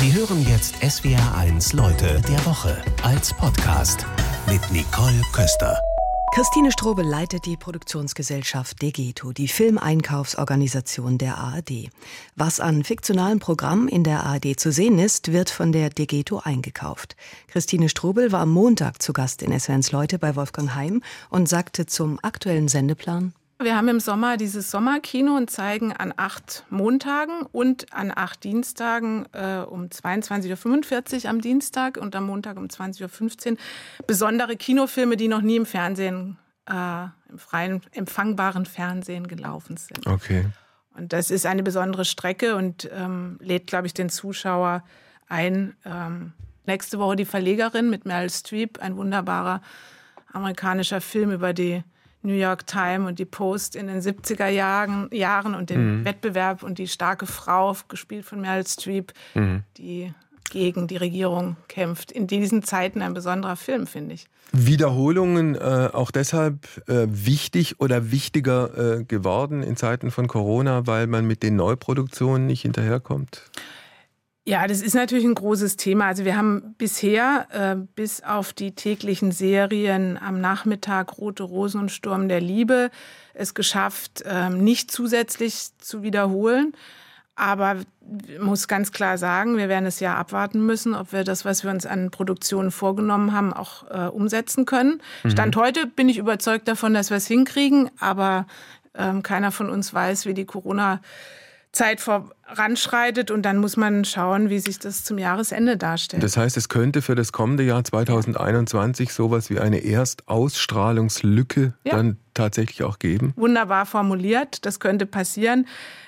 Sie hören jetzt SWR1 Leute der Woche als Podcast mit Nicole Köster. Christine Strobel leitet die Produktionsgesellschaft Degeto, die Filmeinkaufsorganisation der ARD. Was an fiktionalen Programmen in der ARD zu sehen ist, wird von der Degeto eingekauft. Christine Strobel war am Montag zu Gast in SWR1 Leute bei Wolfgang Heim und sagte zum aktuellen Sendeplan: Wir haben im Sommer dieses Sommerkino und zeigen an 8 Montagen und an 8 Dienstagen um 22.45 Uhr am Dienstag und am Montag um 20.15 Uhr besondere Kinofilme, die noch nie im Fernsehen, im freien, empfangbaren Fernsehen gelaufen sind. Okay. Und das ist eine besondere Strecke und lädt, glaube ich, den Zuschauer ein. Nächste Woche Die Verlegerin mit Meryl Streep, ein wunderbarer amerikanischer Film über die New York Times und die Post in den 70er Jahren und den Wettbewerb und die starke Frau, gespielt von Meryl Streep, die gegen die Regierung kämpft. In diesen Zeiten ein besonderer Film, finde ich. Wiederholungen auch deshalb wichtig oder wichtiger geworden in Zeiten von Corona, weil man mit den Neuproduktionen nicht hinterherkommt? Ja, das ist natürlich ein großes Thema. Also wir haben bisher, bis auf die täglichen Serien am Nachmittag Rote Rosen und Sturm der Liebe, es geschafft, nicht zusätzlich zu wiederholen. Aber ich muss ganz klar sagen, wir werden das Jahr abwarten müssen, ob wir das, was wir uns an Produktionen vorgenommen haben, auch umsetzen können. Stand heute bin ich überzeugt davon, dass wir es hinkriegen, aber keiner von uns weiß, wie die Corona-Zeit voranschreitet und dann muss man schauen, wie sich das zum Jahresende darstellt. Das heißt, es könnte für das kommende Jahr 2021 sowas wie eine Erstausstrahlungslücke dann tatsächlich auch geben? Wunderbar formuliert, das könnte passieren.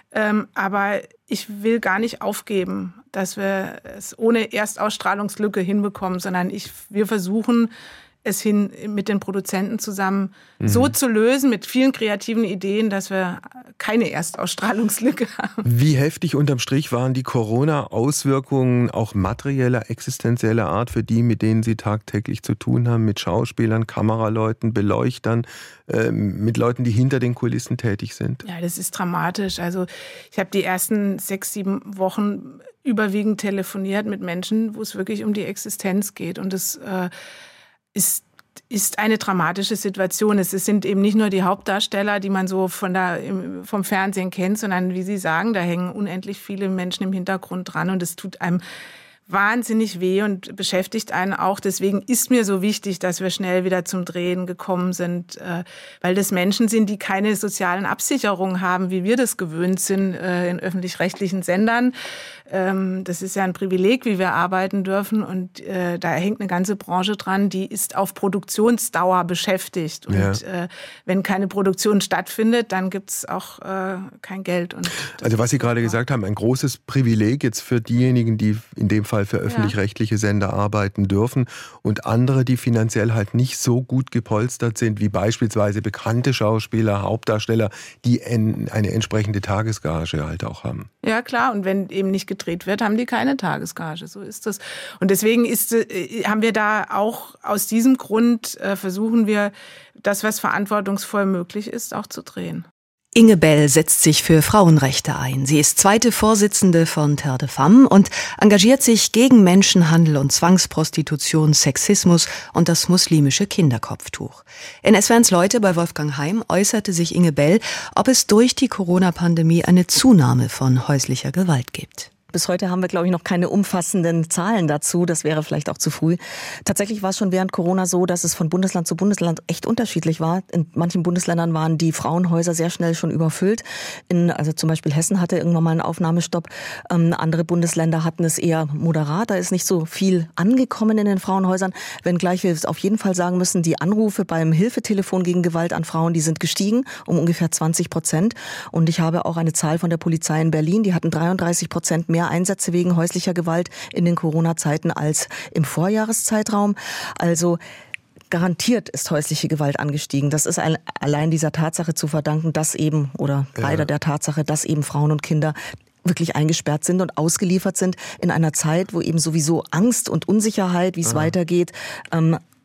Aber ich will gar nicht aufgeben, dass wir es ohne Erstausstrahlungslücke hinbekommen, sondern wir versuchen es mit den Produzenten zusammen so zu lösen, mit vielen kreativen Ideen, dass wir keine Erstausstrahlungslücke haben. Wie heftig unterm Strich waren die Corona-Auswirkungen auch materieller, existenzieller Art für die, mit denen Sie tagtäglich zu tun haben, mit Schauspielern, Kameraleuten, Beleuchtern, mit Leuten, die hinter den Kulissen tätig sind? Ja, das ist dramatisch. Also ich habe die ersten 6, 7 Wochen überwiegend telefoniert mit Menschen, wo es wirklich um die Existenz geht. Und das ist eine dramatische Situation. Es sind eben nicht nur die Hauptdarsteller, die man so vom Fernsehen kennt, sondern, wie Sie sagen, da hängen unendlich viele Menschen im Hintergrund dran und es tut einem wahnsinnig weh und beschäftigt einen auch. Deswegen ist mir so wichtig, dass wir schnell wieder zum Drehen gekommen sind, weil das Menschen sind, die keine sozialen Absicherungen haben, wie wir das gewöhnt sind in öffentlich-rechtlichen Sendern. Das ist ja ein Privileg, wie wir arbeiten dürfen und da hängt eine ganze Branche dran, die ist auf Produktionsdauer beschäftigt. Und wenn keine Produktion stattfindet, dann gibt's auch kein Geld. Und also was Sie gerade gesagt haben, ein großes Privileg jetzt für diejenigen, die in dem Fall für öffentlich-rechtliche Sender arbeiten dürfen und andere, die finanziell halt nicht so gut gepolstert sind, wie beispielsweise bekannte Schauspieler, Hauptdarsteller, die eine entsprechende Tagesgage halt auch haben. Ja klar, und wenn eben nicht gedreht wird, haben die keine Tagesgage, so ist das. Und deswegen haben wir da auch aus diesem Grund versuchen wir, das, was verantwortungsvoll möglich ist, auch zu drehen. Inge Bell setzt sich für Frauenrechte ein. Sie ist zweite Vorsitzende von Terre de Femmes und engagiert sich gegen Menschenhandel und Zwangsprostitution, Sexismus und das muslimische Kinderkopftuch. In SWR1 Leute bei Wolfgang Heim äußerte sich Inge Bell, ob es durch die Corona-Pandemie eine Zunahme von häuslicher Gewalt gibt. Bis heute haben wir, glaube ich, noch keine umfassenden Zahlen dazu. Das wäre vielleicht auch zu früh. Tatsächlich war es schon während Corona so, dass es von Bundesland zu Bundesland echt unterschiedlich war. In manchen Bundesländern waren die Frauenhäuser sehr schnell schon überfüllt. Also zum Beispiel Hessen hatte irgendwann mal einen Aufnahmestopp. Andere Bundesländer hatten es eher moderat. Da ist nicht so viel angekommen in den Frauenhäusern. Wenngleich wir auf jeden Fall sagen müssen, die Anrufe beim Hilfetelefon gegen Gewalt an Frauen, die sind gestiegen um ungefähr 20%. Und ich habe auch eine Zahl von der Polizei in Berlin. Die hatten 33% mehr Einsätze wegen häuslicher Gewalt in den Corona-Zeiten als im Vorjahreszeitraum. Also garantiert ist häusliche Gewalt angestiegen. Das ist allein dieser Tatsache zu verdanken, dass eben, oder leider der Tatsache, dass eben Frauen und Kinder wirklich eingesperrt sind und ausgeliefert sind in einer Zeit, wo eben sowieso Angst und Unsicherheit, wie es weitergeht,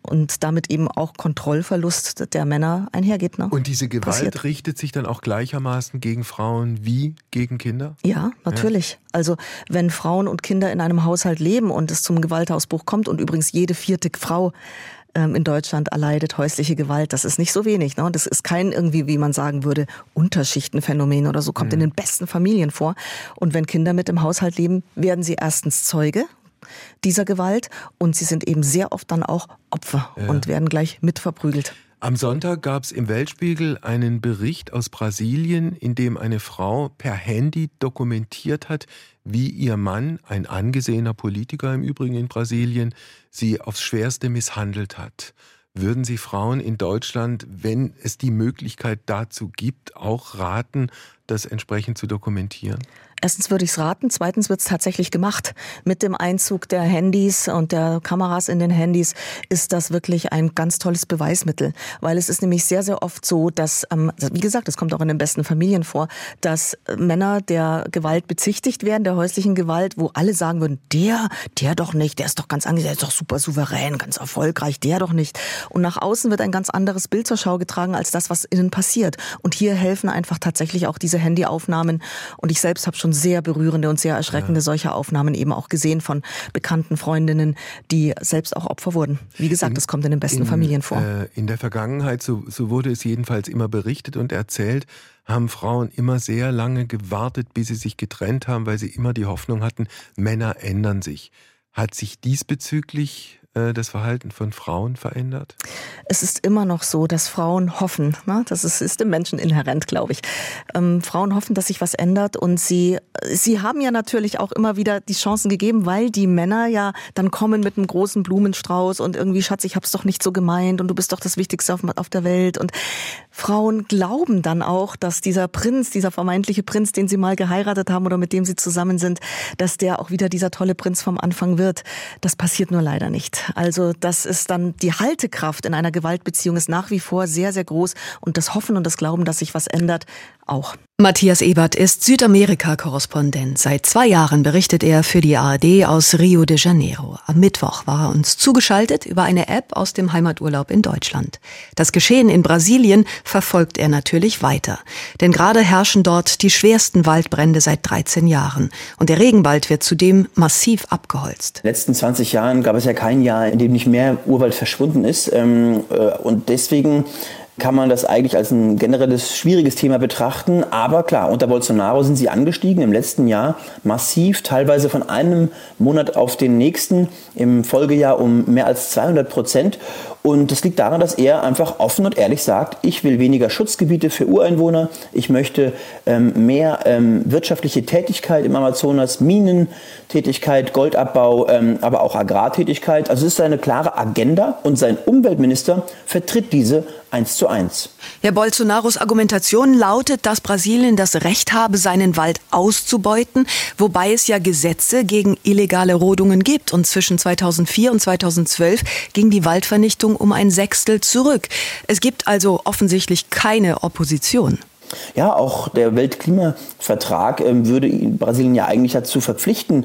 und damit eben auch Kontrollverlust der Männer einhergeht. Ne? Und diese Gewalt richtet sich dann auch gleichermaßen gegen Frauen wie gegen Kinder? Ja, natürlich. Ja. Also wenn Frauen und Kinder in einem Haushalt leben und es zum Gewaltausbruch kommt und übrigens jede 4. Frau in Deutschland erleidet häusliche Gewalt. Das ist nicht so wenig. Ne? Das ist kein irgendwie, wie man sagen würde, Unterschichtenphänomen oder so, kommt in den besten Familien vor. Und wenn Kinder mit im Haushalt leben, werden sie erstens Zeuge dieser Gewalt und sie sind eben sehr oft dann auch Opfer und werden gleich mitverprügelt. Am Sonntag gab es im Weltspiegel einen Bericht aus Brasilien, in dem eine Frau per Handy dokumentiert hat, wie ihr Mann, ein angesehener Politiker im Übrigen in Brasilien, sie aufs Schwerste misshandelt hat. Würden Sie Frauen in Deutschland, wenn es die Möglichkeit dazu gibt, auch raten, das entsprechend zu dokumentieren? Erstens würde ich es raten, zweitens wird es tatsächlich gemacht. Mit dem Einzug der Handys und der Kameras in den Handys ist das wirklich ein ganz tolles Beweismittel. Weil es ist nämlich sehr, sehr oft so, dass, wie gesagt, es kommt auch in den besten Familien vor, dass Männer der Gewalt bezichtigt werden, der häuslichen Gewalt, wo alle sagen würden, der doch nicht, der ist doch ganz angesehen, der ist doch super souverän, ganz erfolgreich, der doch nicht. Und nach außen wird ein ganz anderes Bild zur Schau getragen, als das, was innen passiert. Und hier helfen einfach tatsächlich auch diese Handyaufnahmen. Und ich selbst habe schon sehr berührende und sehr erschreckende solcher Aufnahmen eben auch gesehen von bekannten Freundinnen, die selbst auch Opfer wurden. Wie gesagt, das kommt in den besten Familien vor. In der Vergangenheit, so wurde es jedenfalls immer berichtet und erzählt, haben Frauen immer sehr lange gewartet, bis sie sich getrennt haben, weil sie immer die Hoffnung hatten, Männer ändern sich. Hat sich diesbezüglich das Verhalten von Frauen verändert? Es ist immer noch so, dass Frauen hoffen, ne? Das ist dem Menschen inhärent, glaube ich. Frauen hoffen, dass sich was ändert und sie haben ja natürlich auch immer wieder die Chancen gegeben, weil die Männer ja dann kommen mit einem großen Blumenstrauß und irgendwie, Schatz, ich hab's doch nicht so gemeint und du bist doch das Wichtigste auf der Welt. Und Frauen glauben dann auch, dass dieser vermeintliche Prinz, den sie mal geheiratet haben oder mit dem sie zusammen sind, dass der auch wieder dieser tolle Prinz vom Anfang wird. Das passiert nur leider nicht. Also das ist dann, die Haltekraft in einer Gewaltbeziehung ist nach wie vor sehr, sehr groß und das Hoffen und das Glauben, dass sich was ändert, auch. Matthias Ebert ist Südamerika-Korrespondent. Seit 2 Jahren berichtet er für die ARD aus Rio de Janeiro. Am Mittwoch war er uns zugeschaltet über eine App aus dem Heimaturlaub in Deutschland. Das Geschehen in Brasilien verfolgt er natürlich weiter. Denn gerade herrschen dort die schwersten Waldbrände seit 13 Jahren. Und der Regenwald wird zudem massiv abgeholzt. In den letzten 20 Jahren gab es ja kein Jahr, in dem nicht mehr Urwald verschwunden ist. Und deswegen kann man das eigentlich als ein generelles schwieriges Thema betrachten. Aber klar, unter Bolsonaro sind sie angestiegen im letzten Jahr massiv, teilweise von einem Monat auf den nächsten, im Folgejahr um mehr als 200%. Und das liegt daran, dass er einfach offen und ehrlich sagt, ich will weniger Schutzgebiete für Ureinwohner, ich möchte mehr wirtschaftliche Tätigkeit im Amazonas, Minentätigkeit, Goldabbau, aber auch Agrartätigkeit. Also es ist eine klare Agenda und sein Umweltminister vertritt diese 1:1. Herr Bolsonaros Argumentation lautet, dass Brasilien das Recht habe, seinen Wald auszubeuten, wobei es ja Gesetze gegen illegale Rodungen gibt. Und zwischen 2004 und 2012 ging die Waldvernichtung um 1/6 zurück. Es gibt also offensichtlich keine Opposition. Ja, auch der Weltklimavertrag würde Brasilien ja eigentlich dazu verpflichten,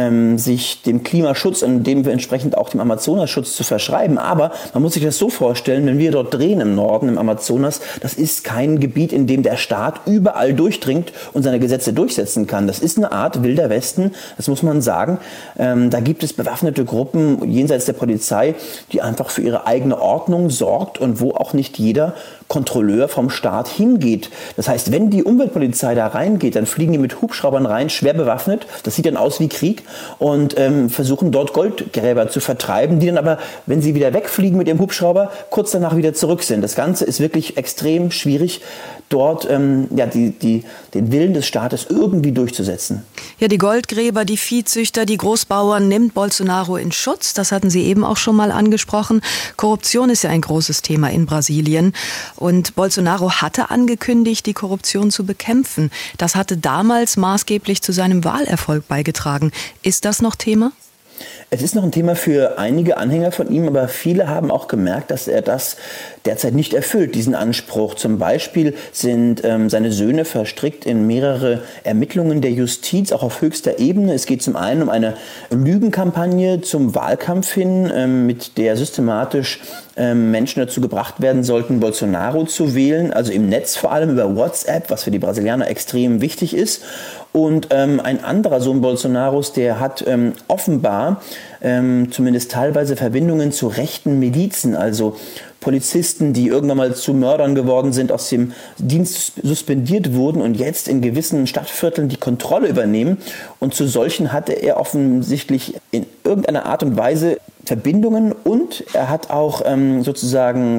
sich dem Klimaschutz und entsprechend auch dem Amazonasschutz zu verschreiben. Aber man muss sich das so vorstellen, wenn wir dort drehen im Norden, im Amazonas, das ist kein Gebiet, in dem der Staat überall durchdringt und seine Gesetze durchsetzen kann. Das ist eine Art Wilder Westen, das muss man sagen. Da gibt es bewaffnete Gruppen jenseits der Polizei, die einfach für ihre eigene Ordnung sorgt und wo auch nicht jeder Kontrolleur vom Staat hingeht. Das heißt, wenn die Umweltpolizei da reingeht, dann fliegen die mit Hubschraubern rein, schwer bewaffnet. Das sieht dann aus wie Krieg und versuchen dort Goldgräber zu vertreiben, die dann aber, wenn sie wieder wegfliegen mit ihrem Hubschrauber, kurz danach wieder zurück sind. Das Ganze ist wirklich extrem schwierig, dort den Willen des Staates irgendwie durchzusetzen. Ja, die Goldgräber, die Viehzüchter, die Großbauern nimmt Bolsonaro in Schutz. Das hatten Sie eben auch schon mal angesprochen. Korruption ist ja ein großes Thema in Brasilien. Und Bolsonaro hatte angekündigt, die Korruption zu bekämpfen. Das hatte damals maßgeblich zu seinem Wahlerfolg beigetragen. Ist das noch Thema? Es ist noch ein Thema für einige Anhänger von ihm, aber viele haben auch gemerkt, dass er das derzeit nicht erfüllt, diesen Anspruch. Zum Beispiel sind seine Söhne verstrickt in mehrere Ermittlungen der Justiz, auch auf höchster Ebene. Es geht zum einen um eine Lügenkampagne zum Wahlkampf hin, mit der systematisch Menschen dazu gebracht werden sollten, Bolsonaro zu wählen, also im Netz vor allem über WhatsApp, was für die Brasilianer extrem wichtig ist. Und ein anderer Sohn Bolsonaros, der hat offenbar zumindest teilweise Verbindungen zu rechten Milizen, also Polizisten, die irgendwann mal zu Mördern geworden sind, aus dem Dienst suspendiert wurden und jetzt in gewissen Stadtvierteln die Kontrolle übernehmen. Und zu solchen hatte er offensichtlich in irgendeiner Art und Weise Verbindungen, und er hat auch sozusagen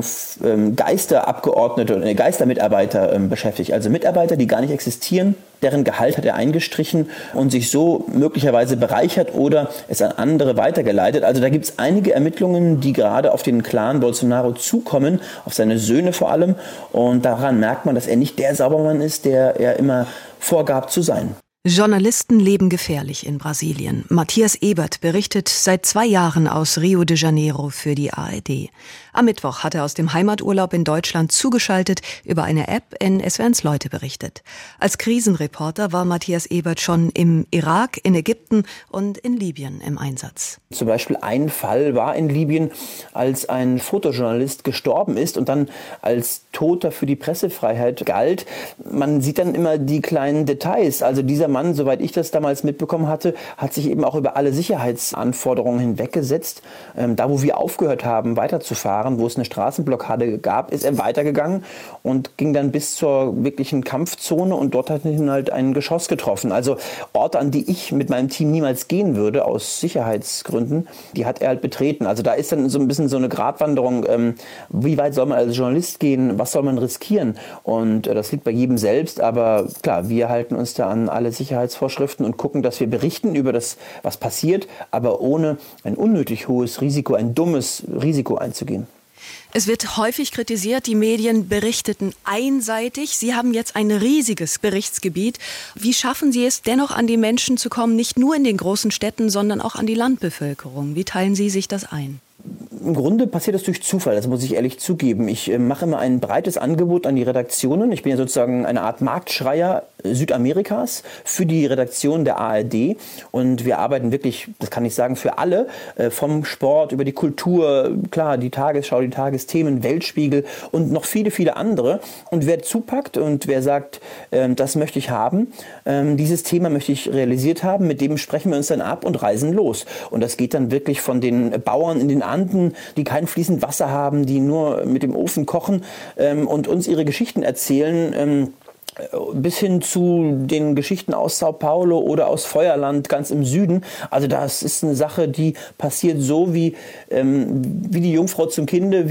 Geisterabgeordnete oder Geistermitarbeiter beschäftigt. Also Mitarbeiter, die gar nicht existieren, deren Gehalt hat er eingestrichen und sich so möglicherweise bereichert oder es an andere weitergeleitet. Also da gibt es einige Ermittlungen, die gerade auf den Clan Bolsonaro zukommen, auf seine Söhne vor allem. Und daran merkt man, dass er nicht der Saubermann ist, der er immer vorgab zu sein. Journalisten leben gefährlich in Brasilien. Matthias Ebert berichtet seit 2 Jahren aus Rio de Janeiro für die ARD. Am Mittwoch hat er aus dem Heimaturlaub in Deutschland zugeschaltet über eine App in SWR1 Leute berichtet. Als Krisenreporter war Matthias Ebert schon im Irak, in Ägypten und in Libyen im Einsatz. Zum Beispiel ein Fall war in Libyen, als ein Fotojournalist gestorben ist und dann als Toter für die Pressefreiheit galt. Man sieht dann immer die kleinen Details. Also dieser Mann, soweit ich das damals mitbekommen hatte, hat sich eben auch über alle Sicherheitsanforderungen hinweggesetzt. Da, wo wir aufgehört haben, weiterzufahren, wo es eine Straßenblockade gab, ist er weitergegangen und ging dann bis zur wirklichen Kampfzone, und dort hat ihn halt ein Geschoss getroffen. Also Orte, an die ich mit meinem Team niemals gehen würde, aus Sicherheitsgründen, die hat er halt betreten. Also da ist dann so ein bisschen so eine Gratwanderung, wie weit soll man als Journalist gehen, was soll man riskieren? Und das liegt bei jedem selbst, aber klar, wir halten uns da an alle Sicherheitsvorschriften und gucken, dass wir berichten über das, was passiert, aber ohne ein unnötig hohes Risiko, ein dummes Risiko einzugehen. Es wird häufig kritisiert, die Medien berichteten einseitig. Sie haben jetzt ein riesiges Berichtsgebiet. Wie schaffen Sie es dennoch, an die Menschen zu kommen, nicht nur in den großen Städten, sondern auch an die Landbevölkerung? Wie teilen Sie sich das ein? Im Grunde passiert das durch Zufall, das muss ich ehrlich zugeben. Ich mache immer ein breites Angebot an die Redaktionen. Ich bin ja sozusagen eine Art Marktschreier Südamerikas für die Redaktion der ARD. Und wir arbeiten wirklich, das kann ich sagen, für alle, vom Sport über die Kultur, klar, die Tagesschau, die Tagesthemen, Weltspiegel und noch viele, viele andere. Und wer zupackt und wer sagt, das möchte ich haben, dieses Thema möchte ich realisiert haben, mit dem sprechen wir uns dann ab und reisen los. Und das geht dann wirklich von den Bauern in den Anden, die kein fließend Wasser haben, die nur mit dem Ofen kochen und uns ihre Geschichten erzählen, bis hin zu den Geschichten aus Sao Paulo oder aus Feuerland ganz im Süden. Also das ist eine Sache, die passiert so wie die Jungfrau zum Kinde.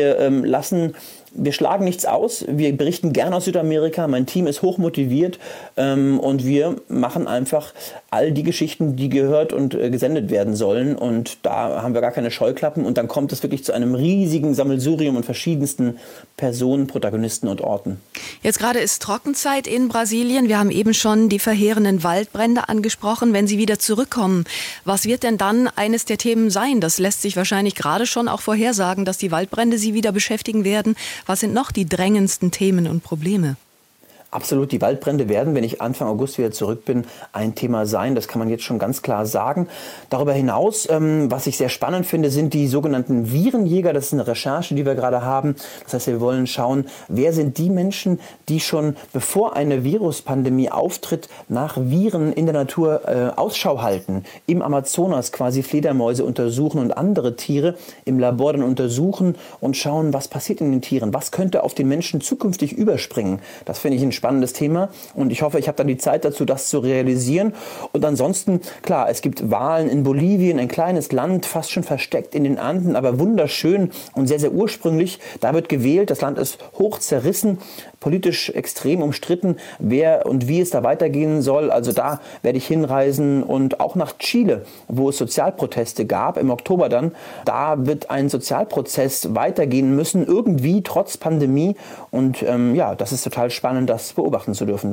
Wir schlagen nichts aus, wir berichten gerne aus Südamerika, mein Team ist hochmotiviert und wir machen einfach all die Geschichten, die gehört und gesendet werden sollen, und da haben wir gar keine Scheuklappen, und dann kommt es wirklich zu einem riesigen Sammelsurium und verschiedensten Personen, Protagonisten und Orten. Jetzt gerade ist Trockenzeit in Brasilien, wir haben eben schon die verheerenden Waldbrände angesprochen. Wenn Sie wieder zurückkommen, was wird denn dann eines der Themen sein? Das lässt sich wahrscheinlich gerade schon auch vorhersagen, dass die Waldbrände Sie wieder beschäftigen werden. Was sind noch die drängendsten Themen und Probleme? Absolut, die Waldbrände werden, wenn ich Anfang August wieder zurück bin, ein Thema sein. Das kann man jetzt schon ganz klar sagen. Darüber hinaus, was ich sehr spannend finde, sind die sogenannten Virenjäger. Das ist eine Recherche, die wir gerade haben. Das heißt, wir wollen schauen, wer sind die Menschen, die schon bevor eine Viruspandemie auftritt, nach Viren in der Natur Ausschau halten. Im Amazonas quasi Fledermäuse untersuchen und andere Tiere im Labor dann untersuchen und schauen, was passiert in den Tieren. Was könnte auf den Menschen zukünftig überspringen? Das finde ich ein spannendes Thema, und ich hoffe, ich habe dann die Zeit dazu, das zu realisieren. Und ansonsten, klar, es gibt Wahlen in Bolivien, ein kleines Land, fast schon versteckt in den Anden, aber wunderschön und sehr, sehr ursprünglich. Da wird gewählt, das Land ist hoch zerrissen, politisch extrem umstritten, wer und wie es da weitergehen soll. Also da werde ich hinreisen, und auch nach Chile, wo es Sozialproteste gab, im Oktober dann. Da wird ein Sozialprozess weitergehen müssen, irgendwie, trotz Pandemie. Und das ist total spannend, das beobachten zu dürfen dann.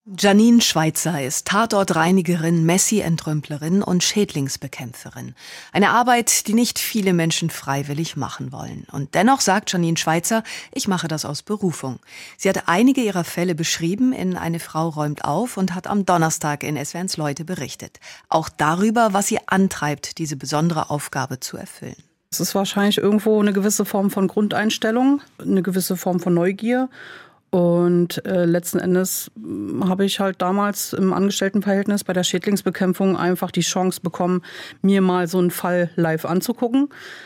Janine Schweitzer ist Tatortreinigerin, Messi-Entrümplerin und Schädlingsbekämpferin. Eine Arbeit, die nicht viele Menschen freiwillig machen wollen. Und dennoch sagt Janine Schweitzer, ich mache das aus Berufung. Sie hat einige ihrer Fälle beschrieben in Eine Frau räumt auf und hat am Donnerstag in SWR1 Leute berichtet. Auch darüber, was sie antreibt, diese besondere Aufgabe zu erfüllen. Es ist wahrscheinlich irgendwo eine gewisse Form von Grundeinstellung, eine gewisse Form von Neugier. Und letzten Endes habe ich halt damals im Angestelltenverhältnis bei der Schädlingsbekämpfung einfach die Chance bekommen, mir mal so einen Fall live anzugucken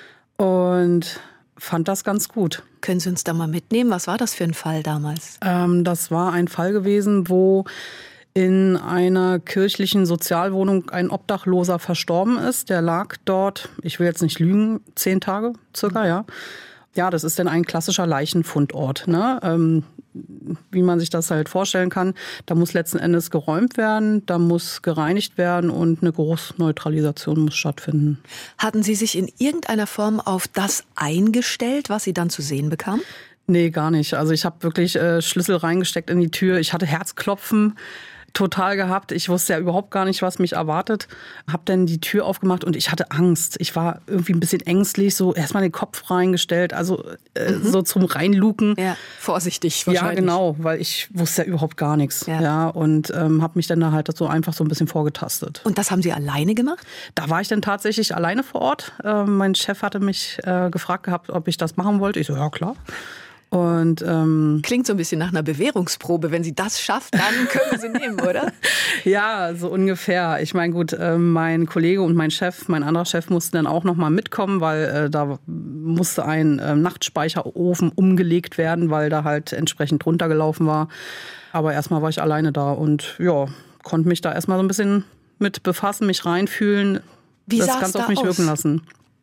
und fand das ganz gut. Können Sie uns da mal mitnehmen? Was war das für ein Fall damals? Das war ein Fall gewesen, wo in einer kirchlichen Sozialwohnung ein Obdachloser verstorben ist. Der lag dort, ich will jetzt nicht lügen, 10 Tage circa, ja. Ja, das ist dann ein klassischer Leichenfundort, ne? Wie man sich das halt vorstellen kann. Da muss letzten Endes geräumt werden, da muss gereinigt werden und eine Geruchsneutralisation muss stattfinden. Hatten Sie sich in irgendeiner Form auf das eingestellt, was Sie dann zu sehen bekamen? Nee, gar nicht. Also ich habe wirklich Schlüssel reingesteckt in die Tür. Ich hatte Herzklopfen total gehabt. Ich wusste ja überhaupt gar nicht, was mich erwartet. Hab dann die Tür aufgemacht und ich hatte Angst. Ich war irgendwie ein bisschen ängstlich, so erstmal den Kopf reingestellt, also so zum Reinluken. Ja, vorsichtig wahrscheinlich. Ja, genau, weil ich wusste ja überhaupt gar nichts. Ja, und habe mich dann da halt so einfach so ein bisschen vorgetastet. Und das haben Sie alleine gemacht? Da war ich dann tatsächlich alleine vor Ort. Mein Chef hatte mich gefragt gehabt, ob ich das machen wollte. Ich so, ja klar. Und klingt so ein bisschen nach einer Bewährungsprobe. Wenn sie das schafft, dann können sie nehmen, oder? Ja, so ungefähr. Ich meine, gut, mein Kollege und mein anderer Chef mussten dann auch noch mal mitkommen, weil da musste ein Nachtspeicherofen umgelegt werden, weil da halt entsprechend runtergelaufen war. Aber erstmal war ich alleine da und ja, konnte mich da erstmal so ein bisschen mit befassen, mich reinfühlen, das Ganze auf mich wirken lassen.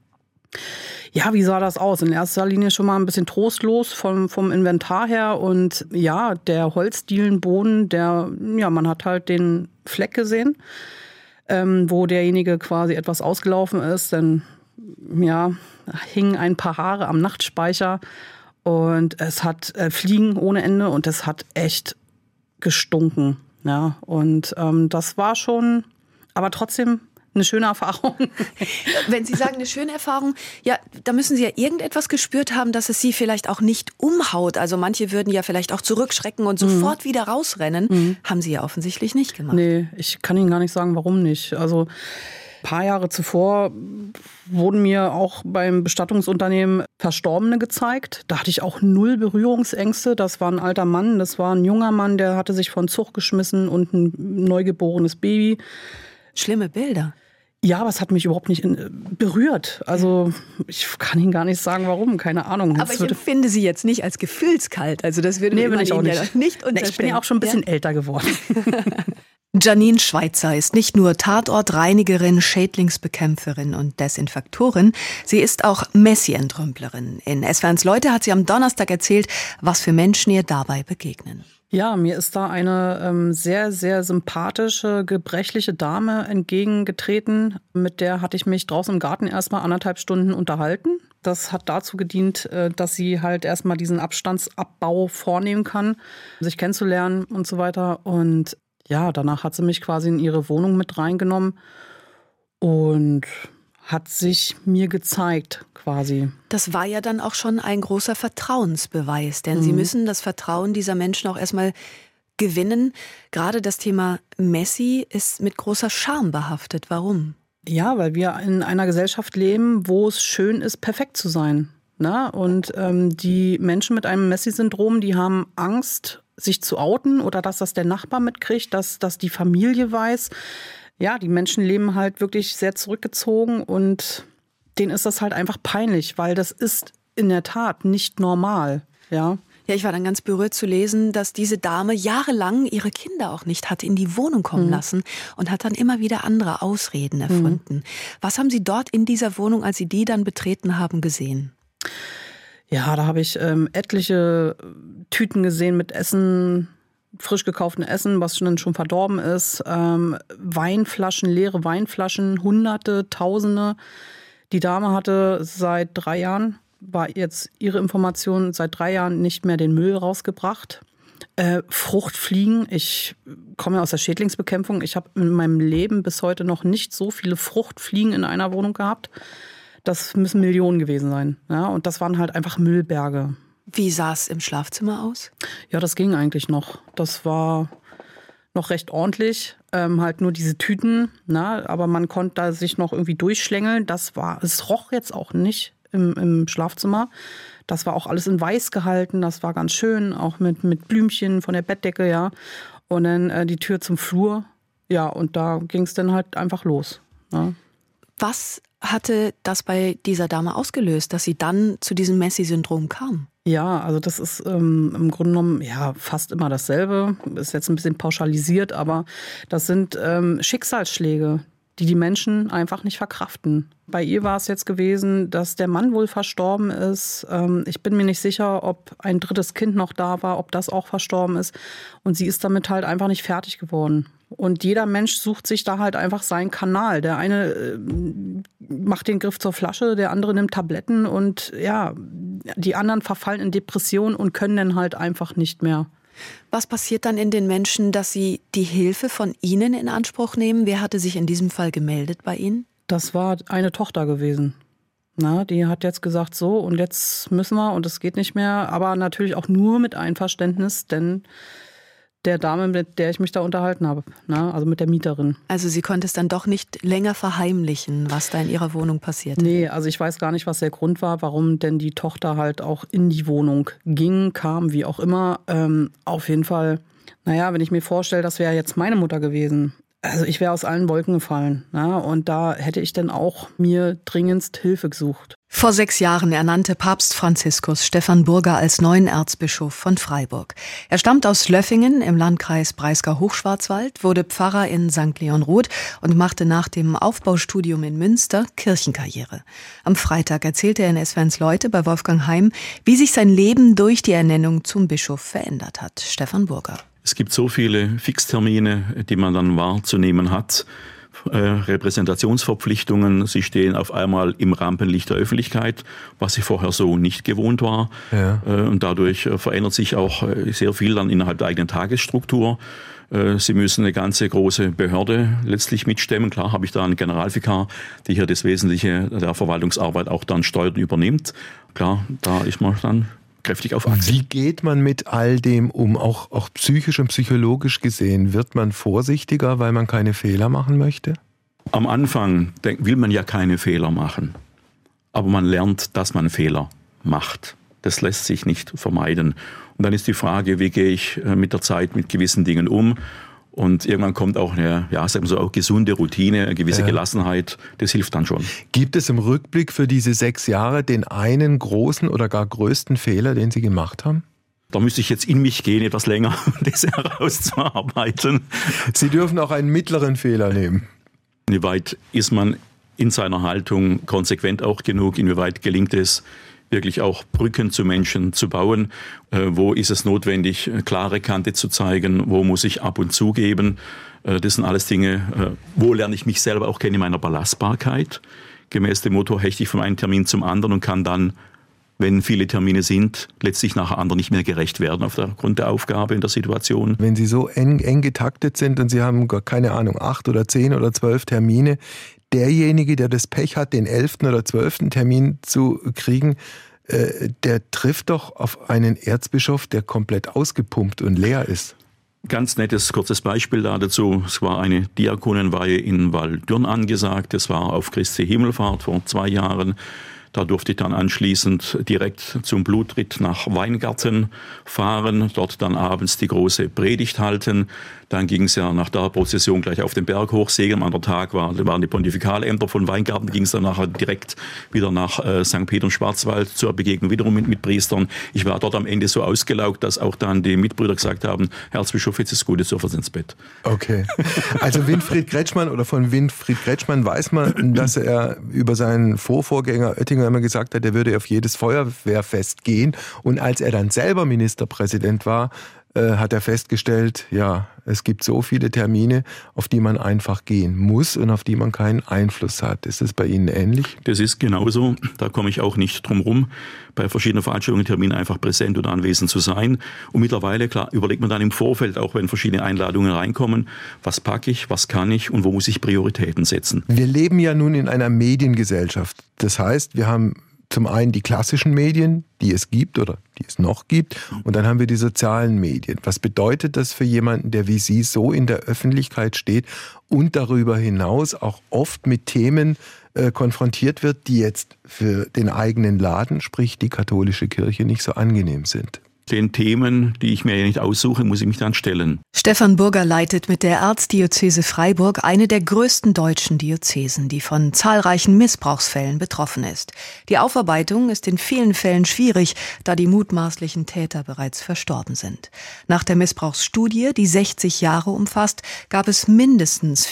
Ja, wie sah das aus? In erster Linie schon mal ein bisschen trostlos vom Inventar her und ja, der Holzdielenboden, man hat halt den Fleck gesehen, wo derjenige quasi etwas ausgelaufen ist, dann hingen ein paar Haare am Nachtspeicher und es hat Fliegen ohne Ende und es hat echt gestunken, ja, und das war schon, aber trotzdem eine schöne Erfahrung. Wenn Sie sagen, eine schöne Erfahrung, ja, da müssen Sie ja irgendetwas gespürt haben, dass es Sie vielleicht auch nicht umhaut. Also manche würden ja vielleicht auch zurückschrecken und sofort wieder rausrennen. Haben Sie ja offensichtlich nicht gemacht. Nee, ich kann Ihnen gar nicht sagen, warum nicht. Also ein paar Jahre zuvor wurden mir auch beim Bestattungsunternehmen Verstorbene gezeigt. Da hatte ich auch 0 Berührungsängste. Das war ein alter Mann, das war ein junger Mann, der hatte sich von Zug geschmissen und ein neugeborenes Baby. Schlimme Bilder. Ja, aber es hat mich überhaupt nicht berührt. Also ich kann Ihnen gar nicht sagen, warum, keine Ahnung. Aber ich empfinde Sie jetzt nicht als gefühlskalt. Also das würde man Ihnen ja nicht unterstellen. Ich bin ja auch schon ein bisschen älter geworden. Janine Schweitzer ist nicht nur Tatortreinigerin, Schädlingsbekämpferin und Desinfektorin, sie ist auch Messi-Entrümplerin. In SWR1 Leute hat sie am Donnerstag erzählt, was für Menschen ihr dabei begegnen. Ja, mir ist da eine sehr, sehr sympathische, gebrechliche Dame entgegengetreten. Mit der hatte ich mich draußen im Garten erstmal 1,5 Stunden unterhalten. Das hat dazu gedient, dass sie halt erstmal diesen Abstandsabbau vornehmen kann, sich kennenzulernen und so weiter. Und ja, danach hat sie mich quasi in ihre Wohnung mit reingenommen und hat sich mir gezeigt quasi. Das war ja dann auch schon ein großer Vertrauensbeweis, denn Sie müssen das Vertrauen dieser Menschen auch erstmal gewinnen. Gerade das Thema Messi ist mit großer Scham behaftet. Warum? Ja, weil wir in einer Gesellschaft leben, wo es schön ist, perfekt zu sein. Na? Und die Menschen mit einem Messi-Syndrom, die haben Angst, sich zu outen oder dass das der Nachbar mitkriegt, dass die Familie weiß. Ja, die Menschen leben halt wirklich sehr zurückgezogen und denen ist das halt einfach peinlich, weil das ist in der Tat nicht normal, ja. Ja, ich war dann ganz berührt zu lesen, dass diese Dame jahrelang ihre Kinder auch nicht hat in die Wohnung kommen lassen und hat dann immer wieder andere Ausreden erfunden. Was haben Sie dort in dieser Wohnung, als Sie die dann betreten haben, gesehen? Ja, da habe ich etliche Tüten gesehen mit Essen, frisch gekauften Essen, was schon verdorben ist, Weinflaschen, leere Weinflaschen, Hunderte, Tausende. Die Dame hatte seit 3 Jahren, war jetzt ihre Information, seit 3 Jahren nicht mehr den Müll rausgebracht. Fruchtfliegen. Ich komme aus der Schädlingsbekämpfung. Ich habe in meinem Leben bis heute noch nicht so viele Fruchtfliegen in einer Wohnung gehabt. Das müssen Millionen gewesen sein. Ja? Und das waren halt einfach Müllberge. Wie sah es im Schlafzimmer aus? Ja, das ging eigentlich noch. Das war noch recht ordentlich. Halt nur diese Tüten. Na? Aber man konnte da sich noch irgendwie durchschlängeln. Es roch jetzt auch nicht im Schlafzimmer. Das war auch alles in weiß gehalten, das war ganz schön, auch mit Blümchen von der Bettdecke, ja. Und dann die Tür zum Flur, ja, und da ging es dann halt einfach los. Ja. Was hatte das bei dieser Dame ausgelöst, dass sie dann zu diesem Messi-Syndrom kam? Ja, also das ist im Grunde genommen ja fast immer dasselbe. Ist jetzt ein bisschen pauschalisiert, aber das sind Schicksalsschläge, die Menschen einfach nicht verkraften. Bei ihr war es jetzt gewesen, dass der Mann wohl verstorben ist. Ich bin mir nicht sicher, ob ein drittes Kind noch da war, ob das auch verstorben ist. Und sie ist damit halt einfach nicht fertig geworden. Und jeder Mensch sucht sich da halt einfach seinen Kanal. Der eine macht den Griff zur Flasche, der andere nimmt Tabletten und ja, die anderen verfallen in Depressionen und können dann halt einfach nicht mehr. Was passiert dann in den Menschen, dass sie die Hilfe von Ihnen in Anspruch nehmen? Wer hatte sich in diesem Fall gemeldet bei Ihnen? Das war eine Tochter gewesen. Na, die hat jetzt gesagt, so und jetzt müssen wir und es geht nicht mehr. Aber natürlich auch nur mit Einverständnis, denn der Dame, mit der ich mich da unterhalten habe, also mit der Mieterin. Also sie konnte es dann doch nicht länger verheimlichen, was da in ihrer Wohnung passiert? Nee, also ich weiß gar nicht, was der Grund war, warum denn die Tochter halt auch in die Wohnung kam, wie auch immer. Auf jeden Fall, wenn ich mir vorstelle, das wäre jetzt meine Mutter gewesen. Also ich wäre aus allen Wolken gefallen. Und da hätte ich dann auch mir dringendst Hilfe gesucht. Vor 6 Jahren ernannte Papst Franziskus Stefan Burger als neuen Erzbischof von Freiburg. Er stammt aus Löffingen im Landkreis Breisgau-Hochschwarzwald, wurde Pfarrer in St. Leon Roth und machte nach dem Aufbaustudium in Münster Kirchenkarriere. Am Freitag erzählte er in SWR1 Leute bei Wolfgang Heim, wie sich sein Leben durch die Ernennung zum Bischof verändert hat. Stefan Burger. Es gibt so viele Fixtermine, die man dann wahrzunehmen hat. Repräsentationsverpflichtungen, sie stehen auf einmal im Rampenlicht der Öffentlichkeit, was sie vorher so nicht gewohnt war. Ja. Und dadurch verändert sich auch sehr viel dann innerhalb der eigenen Tagesstruktur. Sie müssen eine ganze große Behörde letztlich mitstemmen. Klar habe ich da einen Generalvikar, der hier das Wesentliche der Verwaltungsarbeit auch dann steuert und übernimmt. Klar, da ist man dann kräftig auf Achse. Wie geht man mit all dem um? Auch psychisch und psychologisch gesehen, wird man vorsichtiger, weil man keine Fehler machen möchte? Am Anfang will man ja keine Fehler machen. Aber man lernt, dass man Fehler macht. Das lässt sich nicht vermeiden. Und dann ist die Frage, wie gehe ich mit der Zeit mit gewissen Dingen um? Und irgendwann kommt auch eine, sagen wir so, auch gesunde Routine, eine gewisse Gelassenheit. Das hilft dann schon. Gibt es im Rückblick für diese 6 Jahre den einen großen oder gar größten Fehler, den Sie gemacht haben? Da müsste ich jetzt in mich gehen, etwas länger, das herauszuarbeiten. Sie dürfen auch einen mittleren Fehler nehmen. Inwieweit ist man in seiner Haltung konsequent auch genug? Inwieweit gelingt es, wirklich auch Brücken zu Menschen zu bauen? Wo ist es notwendig, klare Kante zu zeigen? Wo muss ich ab und zu geben? Das sind alles Dinge, wo lerne ich mich selber auch kennen in meiner Belastbarkeit. Gemäß dem Motto hechte ich von einem Termin zum anderen und kann dann, wenn viele Termine sind, letztlich nachher anderen nicht mehr gerecht werden aufgrund der Aufgabe in der Situation. Wenn Sie so eng getaktet sind und Sie haben, keine Ahnung, 8 oder 10 oder 12 Termine, derjenige, der das Pech hat, den 11. oder 12. Termin zu kriegen, der trifft doch auf einen Erzbischof, der komplett ausgepumpt und leer ist. Ganz nettes, kurzes Beispiel dazu. Es war eine Diakonenweihe in Waldürn angesagt. Das war auf Christi Himmelfahrt vor 2 Jahren. Da durfte ich dann anschließend direkt zum Blutritt nach Weingarten fahren, dort dann abends die große Predigt halten. Dann ging es ja nach der Prozession gleich auf den Berg hochsegeln. Am anderen Tag waren die Pontifikalämter von Weingarten, ging es dann nachher direkt wieder nach St. Peter im Schwarzwald zur Begegnung wiederum mit Priestern. Ich war dort am Ende so ausgelaugt, dass auch dann die Mitbrüder gesagt haben, Herr Erzbischof, jetzt ist gut, jetzt dürfen Sie ins Bett. Okay. Also Winfried Kretschmann oder von Winfried Kretschmann weiß man, dass er über seinen Vorgänger Oettinger immer gesagt hat, er würde auf jedes Feuerwehrfest gehen. Und als er dann selber Ministerpräsident war, hat er festgestellt, ja, es gibt so viele Termine, auf die man einfach gehen muss und auf die man keinen Einfluss hat. Ist das bei Ihnen ähnlich? Das ist genauso. Da komme ich auch nicht drum rum, bei verschiedenen Veranstaltungen und Terminen einfach präsent oder anwesend zu sein. Und mittlerweile, klar, überlegt man dann im Vorfeld, auch wenn verschiedene Einladungen reinkommen, was packe ich, was kann ich und wo muss ich Prioritäten setzen. Wir leben ja nun in einer Mediengesellschaft. Das heißt, wir haben zum einen die klassischen Medien, die es gibt oder die es noch gibt, und dann haben wir die sozialen Medien. Was bedeutet das für jemanden, der wie Sie so in der Öffentlichkeit steht und darüber hinaus auch oft mit Themen konfrontiert wird, die jetzt für den eigenen Laden, sprich die katholische Kirche, nicht so angenehm sind? Den Themen, die ich mir ja nicht aussuche, muss ich mich dann stellen. Stefan Burger leitet mit der Erzdiözese Freiburg eine der größten deutschen Diözesen, die von zahlreichen Missbrauchsfällen betroffen ist. Die Aufarbeitung ist in vielen Fällen schwierig, da die mutmaßlichen Täter bereits verstorben sind. Nach der Missbrauchsstudie, die 60 Jahre umfasst, gab es mindestens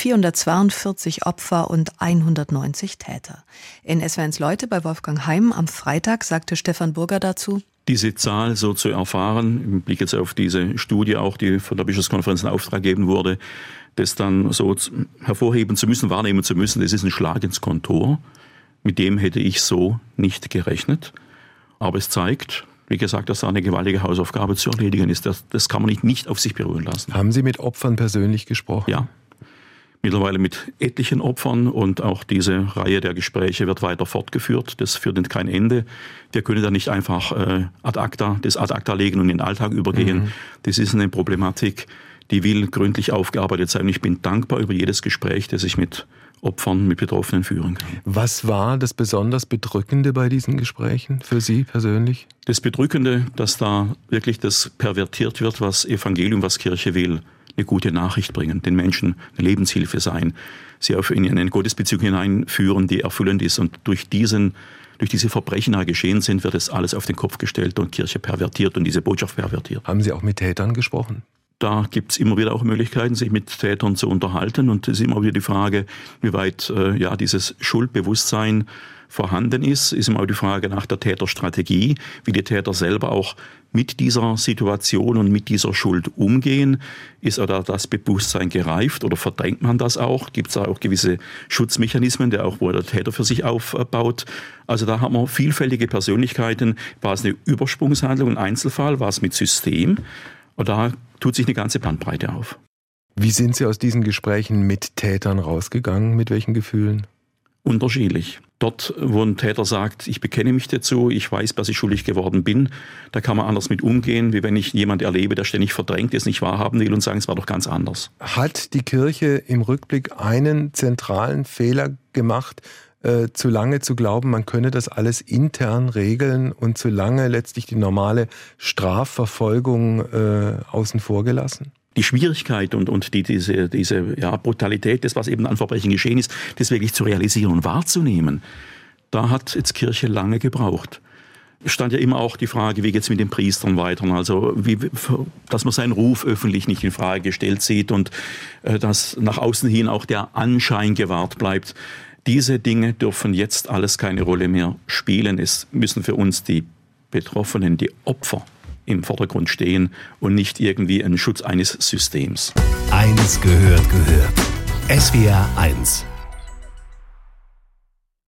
442 Opfer und 190 Täter. In SWR1 Leute bei Wolfgang Heim am Freitag sagte Stefan Burger dazu: Diese Zahl so zu erfahren, im Blick jetzt auf diese Studie auch, die von der Bischofskonferenz in Auftrag gegeben wurde, das dann so hervorheben zu müssen, wahrnehmen zu müssen, das ist ein Schlag ins Kontor. Mit dem hätte ich so nicht gerechnet. Aber es zeigt, wie gesagt, dass da eine gewaltige Hausaufgabe zu erledigen ist. Das kann man nicht auf sich beruhen lassen. Haben Sie mit Opfern persönlich gesprochen? Ja. Mittlerweile mit etlichen Opfern, und auch diese Reihe der Gespräche wird weiter fortgeführt. Das führt in kein Ende. Wir können da nicht einfach ad acta legen und in den Alltag übergehen. Das ist eine Problematik, die will gründlich aufgearbeitet sein. Und ich bin dankbar über jedes Gespräch, das ich mit Opfern, mit Betroffenen führen kann. Was war das besonders Bedrückende bei diesen Gesprächen für Sie persönlich? Das Bedrückende, dass da wirklich das pervertiert wird, was Evangelium, was Kirche will. Eine gute Nachricht bringen, den Menschen eine Lebenshilfe sein, sie in eine Gottesbeziehung hineinführen, die erfüllend ist. Und durch diese Verbrechen, die geschehen sind, wird es alles auf den Kopf gestellt und Kirche pervertiert und diese Botschaft pervertiert. Haben Sie auch mit Tätern gesprochen? Da gibt es immer wieder auch Möglichkeiten, sich mit Tätern zu unterhalten. Und es ist immer wieder die Frage, wie weit dieses Schuldbewusstsein vorhanden ist immer auch die Frage nach der Täterstrategie, wie die Täter selber auch mit dieser Situation und mit dieser Schuld umgehen. Ist da das Bewusstsein gereift oder verdrängt man das auch? Gibt es da auch gewisse Schutzmechanismen, wo der Täter für sich aufbaut? Also da haben wir vielfältige Persönlichkeiten. War es eine Übersprungshandlung, ein Einzelfall? War es mit System? Und da tut sich eine ganze Bandbreite auf. Wie sind Sie aus diesen Gesprächen mit Tätern rausgegangen? Mit welchen Gefühlen? Unterschiedlich. Dort, wo ein Täter sagt, ich bekenne mich dazu, ich weiß, dass ich schuldig geworden bin, da kann man anders mit umgehen, wie wenn ich jemanden erlebe, der ständig verdrängt ist, nicht wahrhaben will und sagen, es war doch ganz anders. Hat die Kirche im Rückblick einen zentralen Fehler gemacht, zu lange zu glauben, man könne das alles intern regeln und zu lange letztlich die normale Strafverfolgung außen vor gelassen? Die Schwierigkeit und diese Brutalität, das, was eben an Verbrechen geschehen ist, das wirklich zu realisieren und wahrzunehmen, da hat jetzt Kirche lange gebraucht. Es stand ja immer auch die Frage, wie geht es mit den Priestern weiter? Also, dass man seinen Ruf öffentlich nicht in Frage gestellt sieht und dass nach außen hin auch der Anschein gewahrt bleibt. Diese Dinge dürfen jetzt alles keine Rolle mehr spielen. Es müssen für uns die Betroffenen, die Opfer im Vordergrund stehen und nicht irgendwie ein Schutz eines Systems. Eins gehört. SWR 1